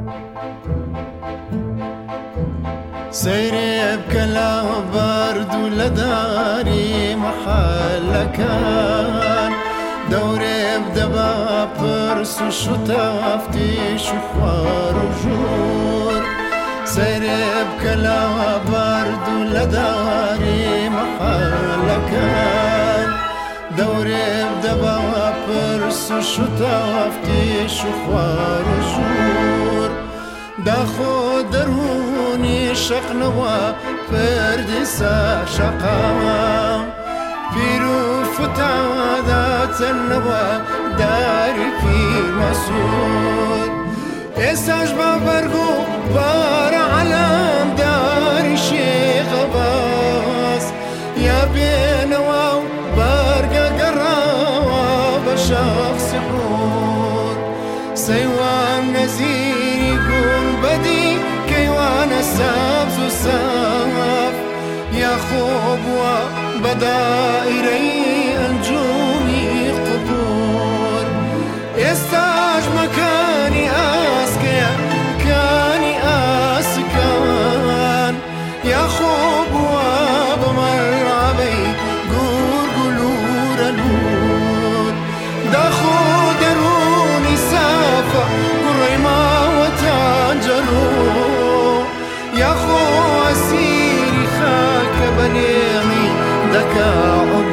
سيري بكلا برد ولداري محل كان دوري بدبا برس وشطافتي شخوار وجور سيري بكلا برد ولداري محل كان دوري بدبا برس وشطافتي شخوار وجور داخو دروني شقنوا فردسا شقاوا بيرو فتادا تنوا داري في مسود إساج بابرغو بار علام داري شيخ باس يا بينوا بارقا قراوا بشخص حور سيوان نزيري قول بدي كيوان السابز والساف يا خوب وبدائري الجومي قبور استاج مكاني اسكيا كاني اسكان يا خوب وبمرعبي قور قلور الود داخو دروني سافا قريما وتانجلو يا خو اسيري خاك بنيغي دكا